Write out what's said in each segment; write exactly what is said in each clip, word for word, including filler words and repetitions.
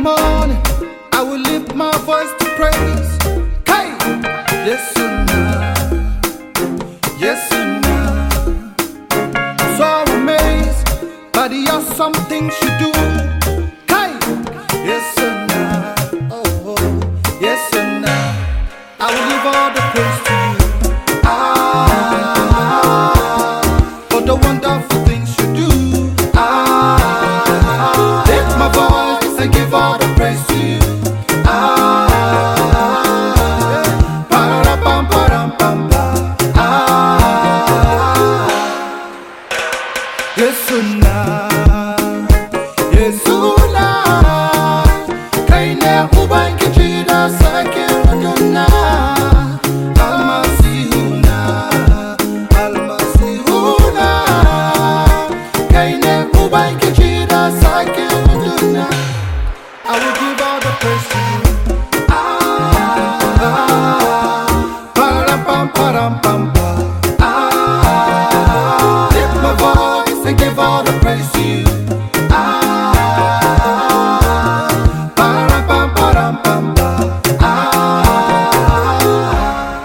morning, I will lift my voice to praise. Hey, yes and yes and I'm so amazed by the awesome things you do. Hey, yes and oh, yes and I will give all the praise to you. Ah, for the wonderful things you do. Ah, lift my voice and give all the praise to you. Yesuna, Yesuna, kaine ubangi jida sakiruduna, almasihuna, almasihuna, kaine ubangi jida sakiruduna. I will give all the praise to you. Ah, param pam param pam pam. Ah, lift my voice and give all the praise to you. Ah, param pam param pam pam. Ah,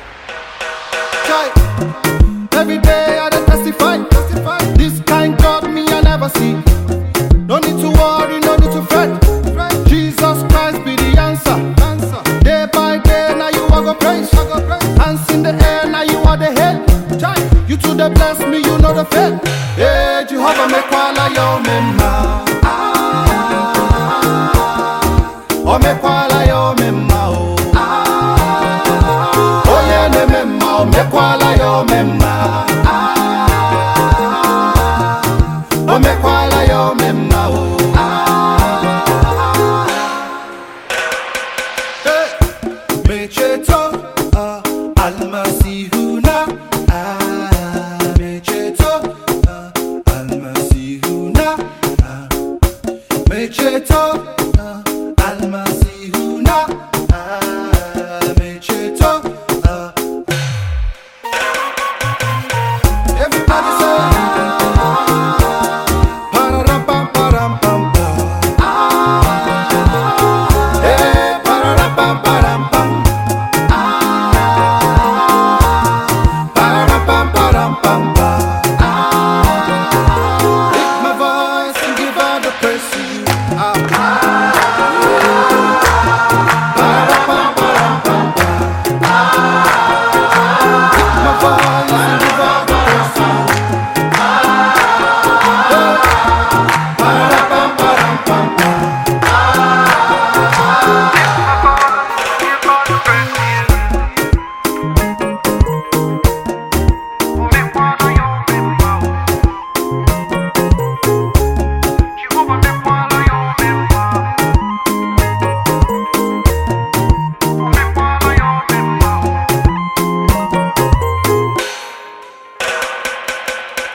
every day I dey testify, testify. This kind God me I never see. No need to worry, no need to fret. Jesus Christ be the answer. Day by day, now you are go praise. Hands in the air, now you are the head. You to the bless me, you know the faith. Hey, Jehovah me kwala yo mema. Oh me kwala yo mema oh. Oh yeah ne mema, oh me kwala yo mema. Oh me kwala yo mema oh. Mecheto, ah, alma